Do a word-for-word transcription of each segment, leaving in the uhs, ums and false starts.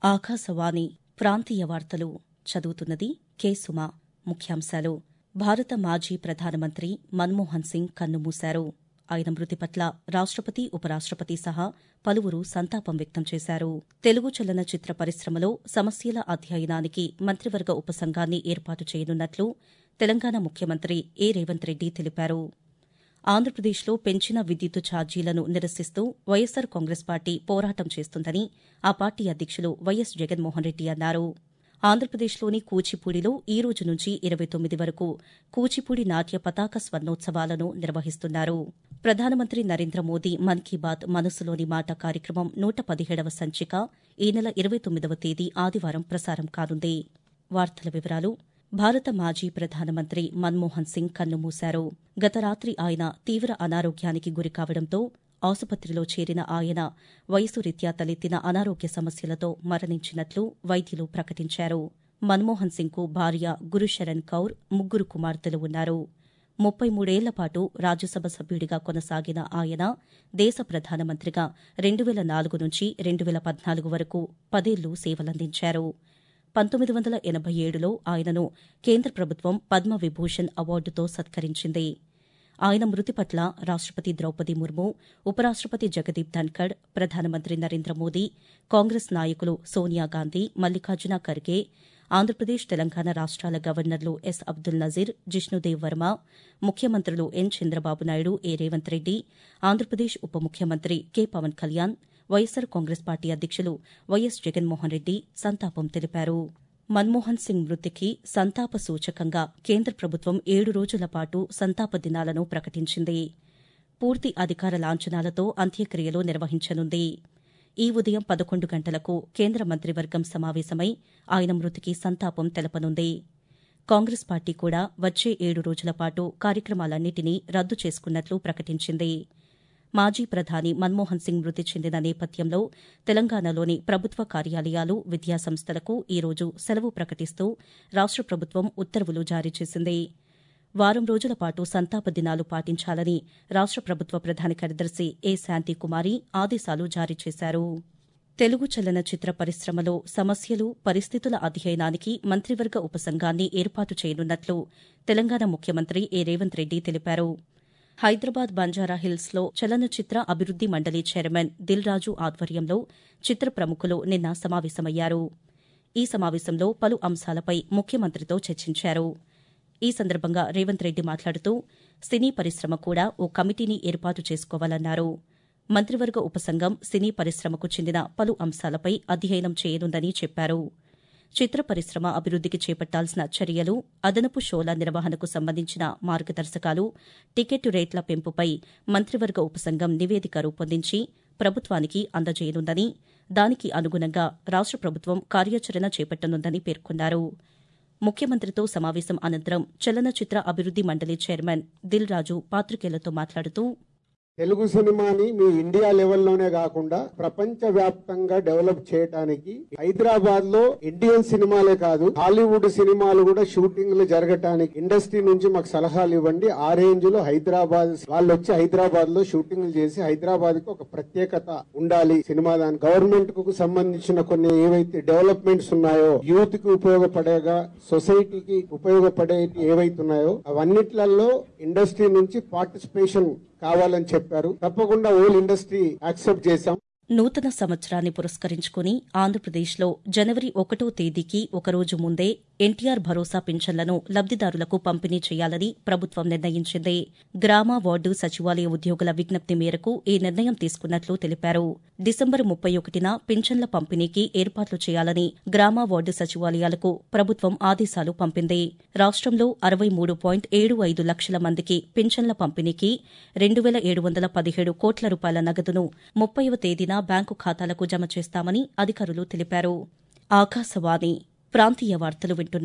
ఆకాశవాణి ప్రాంతీయ వార్తలు చదువుతున్నది కె సుమ. ముఖ్యాంశాలు. భారత మాజీ ప్రధానమంత్రి మన్మోహన్ సింగ్ కన్నుమూశారు. ఆయన మృతి పట్ల రాష్టపతి, ఉపరాష్టపతి సహా పలువురు సంతాపం వ్యక్తం చేశారు. తెలుగు చలనచిత్ర పరిశ్రమలో సమస్యల అధ్యయనానికి మంత్రివర్గ ఉపసంఘాన్ని ఏర్పాటు చేయనున్నట్లు తెలంగాణ ముఖ్యమంత్రి ఏ రేవంత్ రెడ్డి తెలిపారు. ఆంధ్రప్రదేశ్లో పెంచిన విద్యుత్తు ఛార్జీలను నిరసిస్తూ వైఎస్సార్ కాంగ్రెస్ పార్టీ పోరాటం చేస్తుందని ఆ పార్టీ అధ్యక్షులు వైఎస్ జగన్మోహన్ రెడ్డి అన్నారు. ఆంధ్రప్రదేశ్లోని కూచిపూడిలో ఈ రోజు నుంచి ఇరవై తొమ్మిది వరకు కూచిపూడి నాట్య పతాక స్వర్ణోత్సవాలను నిర్వహిస్తున్నారు. ప్రధానమంత్రి నరేంద్ర మోదీ మన్ కీ బాత్ మనసులోని మాట కార్యక్రమం నూట పదిహేడవ సంచిక ఈ నెల ఇరవై తొమ్మిదవ తేదీ ఆదివారం ప్రసారం కానుంది. వార్తల వివరాలు. భారత మాజీ ప్రధానమంత్రి మన్మోహన్ సింగ్ కన్నుమూశారు. గత రాత్రి ఆయన తీవ్ర అనారోగ్యానికి గురికావడంతో ఆసుపత్రిలో చేరిన ఆయన వయసు రీత్యా తలెత్తిన అనారోగ్య సమస్యలతో మరణించినట్లు వైద్యులు ప్రకటించారు. మన్మోహన్ సింగ్కు భార్య గురుశరణ్ కౌర్, ముగ్గురు కుమార్తెలు ఉన్నారు. ముప్పై మూడేళ్ల పాటు రాజ్యసభ సభ్యుడిగా కొనసాగిన ఆయన దేశ ప్రధానమంత్రిగా రెండు వేల నాలుగు నుంచి రెండు వేల పద్నాలుగు వరకు పదేళ్లు సేవలందించారు. పంతొమ్మిది వందల ఎనబై ఏడులో ఆయనను కేంద్ర ప్రభుత్వం పద్మవిభూషణ్ అవార్డుతో సత్కరించింది. ఆయన మృతి పట్ల రాష్టపతి ద్రౌపది ముర్ము, ఉపరాష్టపతి జగదీప్ ధన్కడ్, ప్రధానమంత్రి నరేంద్ర మోదీ, కాంగ్రెస్ నాయకులు సోనియాగాంధీ, మల్లికార్జున ఖర్గే, ఆంధ్రప్రదేశ్, తెలంగాణ రాష్ట్రాల గవర్నర్లు ఎస్ అబ్దుల్ నజీర్, జిష్ణుదేవ్ వర్మ, ముఖ్యమంత్రులు ఎన్ చంద్రబాబు నాయుడు, ఏ రేవంత్ రెడ్డి, ఆంధ్రప్రదేశ్ ఉప ముఖ్యమంత్రి కె పవన్ కళ్యాణ్, వైఎస్సార్ కాంగ్రెస్ పార్టీ అధ్యక్షులు వైఎస్ జగన్మోహన్ రెడ్డి సంతాపం తెలిపారు. మన్మోహన్ సింగ్ మృతికి సంతాప సూచకంగా కేంద్ర ప్రభుత్వం ఏడు రోజుల పాటు సంతాప దినాలను ప్రకటించింది. పూర్తి అధికార లాంఛనాలతో అంత్యక్రియలు నిర్వహించనుంది. ఈ ఉదయం పదకొండు గంటలకు కేంద్ర మంత్రివర్గం సమావేశమై ఆయన మృతికి సంతాపం తెలపనుంది. కాంగ్రెస్ పార్టీ కూడా వచ్చే ఏడు రోజుల పాటు కార్యక్రమాలన్నింటినీ రద్దు చేసుకున్నట్లు ప్రకటించింది. మాజీ ప్రధాని మన్మోహన్ సింగ్ మృతి చెందిన నేపథ్యంలో తెలంగాణలోని ప్రభుత్వ కార్యాలయాలు, విద్యాసంస్థలకు ఈ రోజు సెలవు ప్రకటిస్తూ రాష్ట ప్రభుత్వం ఉత్తర్వులు జారీ చేసింది. వారం రోజుల పాటు సంతాప దినాలు పాటించాలని రాష్ట ప్రభుత్వ ప్రధాన కార్యదర్శి ఏ శాంతికుమారి ఆదేశాలు జారీ చేశారు. తెలుగు చలనచిత్ర పరిశ్రమలో సమస్యలు, పరిస్థితుల అధ్యయనానికి మంత్రివర్గ ఉపసంఘాన్ని ఏర్పాటు చేయనున్నట్లు తెలంగాణ ముఖ్యమంత్రి ఏ రేవంత్ రెడ్డి తెలిపారు. హైదరాబాద్ బంజారాహిల్స్లో చలనచిత్ర అభివృద్ది మండలి చైర్మన్ దిల్ రాజు ఆధ్వర్యంలో చిత్ర ప్రముఖులు నిన్న సమావేశమయ్యారు. ఈ సమావేశంలో పలు అంశాలపై ముఖ్యమంత్రితో చర్చించారు. ఈ సందర్భంగా రేవంత్ రెడ్డి మాట్లాడుతూ సినీ పరిశ్రమ కూడా ఓ కమిటీని ఏర్పాటు చేసుకోవాలన్నారు. మంత్రివర్గ ఉపసంఘం సినీ పరిశ్రమకు చెందిన పలు అంశాలపై అధ్యయనం చేయనుందని చెప్పారు. చిత్ర పరిశ్రమ అభివృద్దికి చేపట్టాల్సిన చర్యలు, అదనపు షోల నిర్వహణకు సంబంధించిన మార్గదర్శకాలు, టికెట్ రేట్ల పెంపుపై మంత్రివర్గ ఉపసంఘం నివేదిక రూపొందించి ప్రభుత్వానికి అందజేయనుందని, దానికి అనుగుణంగా రాష్ట ప్రభుత్వం కార్యాచరణ చేపట్టనుందని పేర్కొన్నారు. ముఖ్యమంత్రితో సమావేశం అనంతరం చలనచిత్ర అభివృద్ది మండలి చైర్మన్ దిల్ రాజు పాతికేయులతో మాట్లాడుతూ తెలుగు సినిమాని మీ ఇండియా లెవెల్లోనే కాకుండా ప్రపంచ వ్యాప్తంగా డెవలప్ చేయడానికి హైదరాబాద్ లో ఇండియన్ సినిమాలే కాదు హాలీవుడ్ సినిమాలు కూడా షూటింగ్లు జరగటానికి ఇండస్ట్రీ నుంచి మాకు సలహాలు ఇవ్వండి. ఆ రేంజ్ లో హైదరాబాద్ వాళ్ళు వచ్చి హైదరాబాద్ లో షూటింగ్లు చేసి హైదరాబాద్ కి ఒక ప్రత్యేకత ఉండాలి. సినిమా దాని గవర్నమెంట్ కు సంబంధించిన కొన్ని ఏవైతే డెవలప్మెంట్స్ ఉన్నాయో, యూత్ కి ఉపయోగపడేగా, సొసైటీకి ఉపయోగపడే ఏవైతే ఉన్నాయో అవన్నిట్లలో ఇండస్ట్రీ నుంచి పార్టిసిపేషన్ కావాలని చెప్పారు. తప్పకుండా ఓల్ ఇండస్ట్రీ యాక్సెప్ట్ చేశాం. నూతన సంవత్సరాన్ని పురస్కరించుకుని ఆంధ్రప్రదేశ్లో జనవరి ఒకటో తేదీకి ఒకరోజు ముందే ఎన్టీఆర్ భరోసా పింఛన్లను లబ్దిదారులకు పంపిణీ చేయాలని ప్రభుత్వం నిర్ణయించింది. గ్రామ, వార్డు, సచివాలయ ఉద్యోగుల విజ్ఞప్తి మేరకు ఈ నిర్ణయం తీసుకున్నట్లు తెలిపారు. డిసెంబర్ ముప్పై ఒకటిన పింఛన్ల పంపిణీకి ఏర్పాట్లు చేయాలని గ్రామ, వార్డు సచివాలయాలకు ప్రభుత్వం ఆదేశాలు పంపింది. రాష్టంలో అరవై మూడు పాయింట్ ఏడు ఐదు లక్షల మందికి పింఛన్ల పంపిణీకి రెండు వేల ఏడు వందల పదిహేడు కోట్ల రూపాయల నగదును ముప్పైవ తేదీన బ్యాంకు ఖాతాలకు జమ చేస్తామని అధికారులు తెలిపారు. ఆకాశవాణి ప్రాంతీయ వార్తలు వింటున్నారు.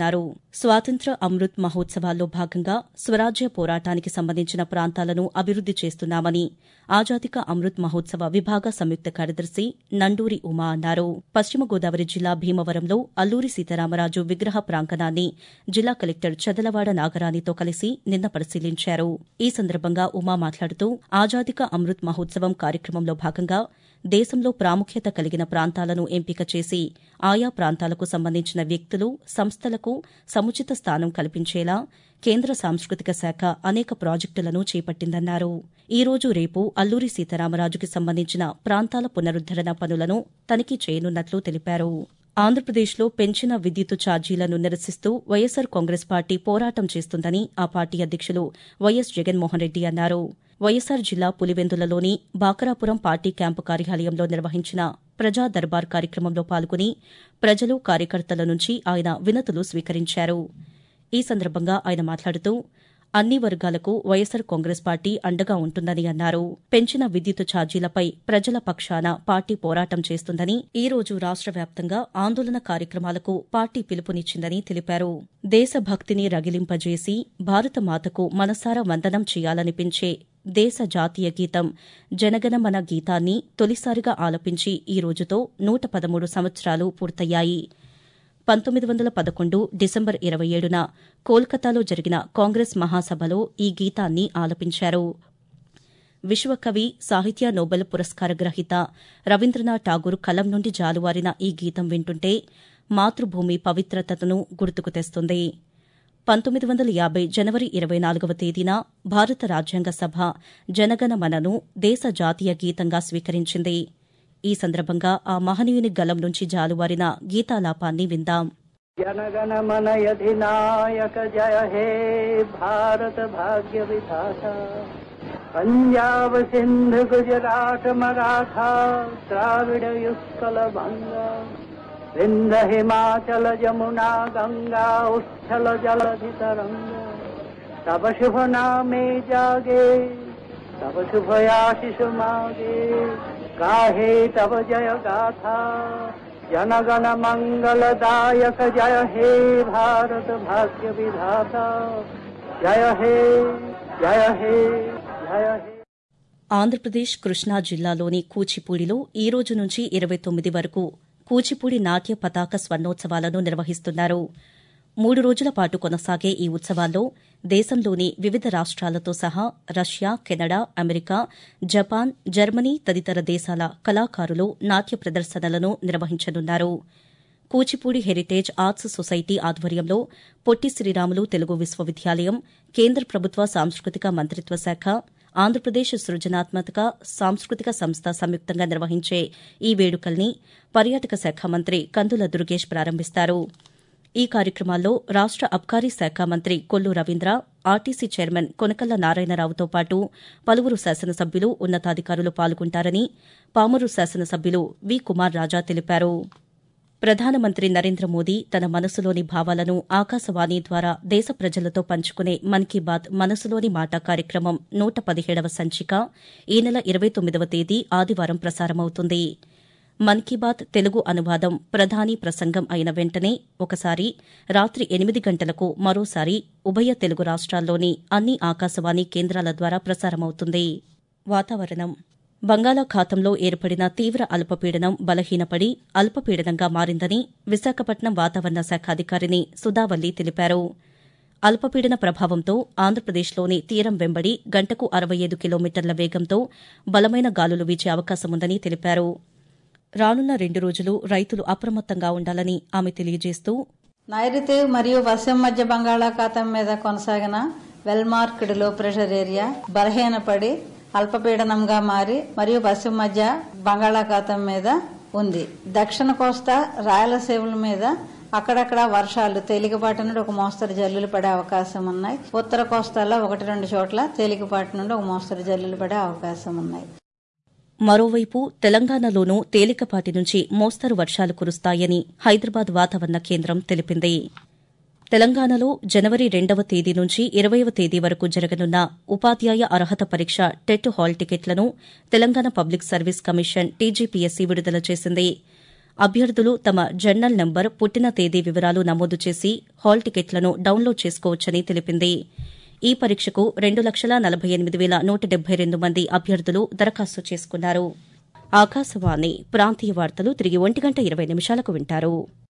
స్వాతంత్ర్య అమృత్ మహోత్సవాల్లో భాగంగా స్వరాజ్య పోరాటానికి సంబంధించిన ప్రాంతాలను అభివృద్ది చేస్తున్నామని ఆజాదీ కా అమృత్ మహోత్సవ విభాగ సంయుక్త కార్యదర్శి నండూరి ఉమా అన్నారు. పశ్చిమ గోదావరి జిల్లా భీమవరంలో అల్లూరి సీతారామరాజు విగ్రహ ప్రాంగణాన్ని జిల్లా కలెక్టర్ చదలవాడ నాగరాణితో కలిసి నిన్న పరిశీలించారు. ఈ సందర్భంగా ఉమా మాట్లాడుతూ ఆజాదీ కా అమృత్ మహోత్సవం కార్యక్రమంలో భాగంగా దేశంలో ప్రాముఖ్యత కలిగిన ప్రాంతాలను ఎంపిక చేసి ఆయా ప్రాంతాలకు సంబంధించిన వ్యక్తులు, సంస్థలకు సముచిత స్థానం కల్పించేలా కేంద్ర సాంస్కృతిక శాఖ అనేక ప్రాజెక్టులను చేపట్టిందన్నారు. ఈ రోజు రేపు అల్లూరి సీతారామరాజుకి సంబంధించిన ప్రాంతాల పునరుద్దరణ పనులను తనిఖీ చేయనున్నట్లు తెలిపారు. ఆంధ్రప్రదేశ్లో పెంచిన విద్యుత్ ఛార్జీలను నిరసిస్తూ వైఎస్సార్ కాంగ్రెస్ పార్టీ పోరాటం చేస్తుందని ఆ పార్టీ అధ్యక్షులు వైఎస్ జగన్మోహన్ రెడ్డి అన్నారు. వైఎస్సార్ జిల్లా పులివెందులలోని బాకరాపురం పార్టీ క్యాంపు కార్యాలయంలో నిర్వహించిన ప్రజా దర్బార్ కార్యక్రమంలో పాల్గొని ప్రజలు, కార్యకర్తల నుంచి ఆయన వినతులు స్వీకరించారు. ఈ సందర్భంగా ఆయన మాట్లాడుతూ అన్ని వర్గాలకు వైఎస్సార్ కాంగ్రెస్ పార్టీ అండగా ఉంటుందని అన్నారు. పెంచిన విద్యుత్ ఛార్జీలపై ప్రజల పక్షాన పార్టీ పోరాటం చేస్తుందని, ఈ రోజు రాష్ట్ర వ్యాప్తంగా ఆందోళన కార్యక్రమాలకు పార్టీ పిలుపునిచ్చిందని తెలిపారు. దేశభక్తిని రగిలింపజేసి భారతమాతకు మనసారా వందనం చేయాలనిపించే దేశ జాతీయ గీతం జనగణమన గీతాన్ని తొలిసారిగా ఆలపించి ఈ రోజుతో నూట పదమూడు సంవత్సరాలు పూర్తయ్యాయి. పంతొమ్మిది వందల పదకొండు డిసెంబర్ ఇరవై ఏడున కోల్కతాలో జరిగిన కాంగ్రెస్ మహాసభలో ఈ గీతాన్ని ఆలపించారు. విశ్వకవి, సాహిత్య నోబెల్ పురస్కార గ్రహీత రవీంద్రనాథ్ ఠాగూర్ కలం నుండి జాలువారిన ఈ గీతం వింటుంటే మాతృభూమి పవిత్రతను గుర్తుకు తెస్తుంది. పంతొమ్మిది వందల యాభై జనవరి ఇరవై నాలుగవ తేదీన భారత రాజ్యాంగ సభ జనగణమనను దేశ జాతీయ గీతంగా స్వీకరించింది. ఈ సందర్భంగా ఆ మహనీయుని గలం నుంచి జాలువారిన గీతాలాపాన్ని విందాం. జనగణమన అధినాయక జయ హే భారత భాగ్య విధాత, పంజాబ్ సింధు గుజరాత్ మరాఠా ద్రావిడ యుస్కల బంగ, వింధ్య హిమాచల జమునా గంగా ఉచ్ఛల జలధి తరంగ, తవ శుభ నామే జాగే తవ శుభయాశిషు మాగే, గాహే తవ జయ గాథా జనగణ మంగళదాయక జయ హే భారత భాగ్య విధాత, జయ హే జయ హే జయ హే. ఆంధ్రప్రదేశ్ కృష్ణా జిల్లాలోని కూచిపూడిలో ఈ రోజు నుంచి ఇరవై తొమ్మిది వరకు కూచిపూడి నాట్య పతాక స్వర్ణోత్సవాలను నిర్వహిస్తున్నారు. మూడు రోజుల పాటు కొనసాగే ఈ ఉత్సవాల్లో దేశంలోని వివిధ రాష్ట్రాలతో సహా Russia, Canada, America, Japan, Germany తదితర దేశాల కళాకారులు నాట్య ప్రదర్శనలను నిర్వహించనున్నారు. కూచిపూడి హెరిటేజ్ ఆర్ట్స్ సొసైటీ ఆధ్వర్యంలో పొట్టి శ్రీరాములు తెలుగు విశ్వవిద్యాలయం, కేంద్ర ప్రభుత్వ సాంస్కృతిక మంత్రిత్వ శాఖ, ఆంధ్రప్రదేశ్ సృజనాత్మక సాంస్కృతిక సంస్థ సంయుక్తంగా నిర్వహించే ఈ వేడుకల్ని పర్యాటక శాఖ మంత్రి కందుల దుర్గేష్ ప్రారంభిస్తారు. ఈ కార్యక్రమాల్లో రాష్ట అబ్కారీ శాఖ మంత్రి కొల్లు రవీంద్ర, ఆర్టీసీ చైర్మన్ కొనకల్ల నారాయణరావుతో పాటు పలువురు శాసనసభ్యులు, ఉన్నతాధికారులు పాల్గొంటారని పామరు శాసనసభ్యులు వి కుమార్ రాజా తెలిపారు. ప్రధానమంత్రి నరేంద్ర మోదీ తన మనసులోని భావాలను ఆకాశవాణి ద్వారా దేశ ప్రజలతో పంచుకునే మన్ కీ బాత్ మనసులోని మాట కార్యక్రమం నూట పదిహేడవ సంచిక ఈ నెల ఇరవై తొమ్మిదవ తేదీ ఆదివారం ప్రసారమవుతుంది. మన్ కీ బాత్ తెలుగు అనువాదం ప్రధాని ప్రసంగం అయిన వెంటనే ఒకసారి రాత్రి ఎనిమిది గంటలకు మరోసారి ఉభయ తెలుగు రాష్ట్రాల్లోని అన్ని ఆకాశవాణి కేంద్రాల ద్వారా ప్రసారమవుతుంది. వాతావరణం. బంగాళాఖాతంలో ఏర్పడిన తీవ్ర అల్పపీడనం బలహీనపడి అల్పపీడనంగా మారిందని విశాఖపట్నం వాతావరణ శాఖ అధికారిని సుధావల్లి తెలిపారు. అల్పపీడన ప్రభావంతో ఆంధ్రప్రదేశ్లోని తీరం వెంబడి గంటకు అరవై ఐదు కిలోమీటర్ల వేగంతో బలమైన గాలులు వీచే అవకాశముందని తెలిపారు. రానున్న రెండు రోజులు రైతులు అప్రమత్తంగా ఉండాలని ఆమె తెలియజేస్తూ, నైరుతి మరియు పశ్చిమ మధ్య బంగాళాఖాతం మీద కొనసాగిన వెల్మార్క్డ్ లో ప్రెషర్ ఏరియా బలహీనపడి అల్పపీడనంగా మారి మరియు పశ్చిమ మధ్య బంగాళాఖాతం మీద ఉంది. దక్షిణ కోస్తా, రాయలసీమల మీద అక్కడక్కడ వర్షాలు తేలికపాటి నుండి ఒక మోస్తరు జల్లులు పడే అవకాశం ఉన్నాయి. ఉత్తర కోస్తాలో ఒకటి రెండు చోట్ల తేలికపాటి నుండి ఒక మోస్తరు జల్లులు పడే అవకాశం ఉన్నాయి. మరోవైపు తెలంగాణలోనూ తేలికపాటి నుంచి మోస్తరు వర్షాలు కురుస్తాయని హైదరాబాద్ వాతావరణ కేంద్రం తెలిపింది. తెలంగాణలో జనవరి రెండవ తేదీ నుంచి ఇరవైవ తేదీ వరకు జరగనున్న ఉపాధ్యాయ అర్హత పరీక్ష టెట్ హాల్ టికెట్లను Telangana public service commission TGPSC విడుదల చేసింది. అభ్యర్థులు తమ జర్నల్ నంబర్ పుట్టిన తేదీ వివరాలు నమోదు చేసి హాల్ టికెట్లను డౌన్లోడ్ చేసుకోవచ్చని తెలిపింది. ఈ పరీక్షకు రెండు లక్షల నలభై ఎనిమిది వేల నూట డెబ్బై రెండు మంది అభ్యర్థులు దరఖాస్తు చేసుకున్నారు. ఆకాశవాణి ప్రాంతీయ వార్తలు తిరిగి ఒంటి గంట ఇరవై నిమిషాలకు వింటారు.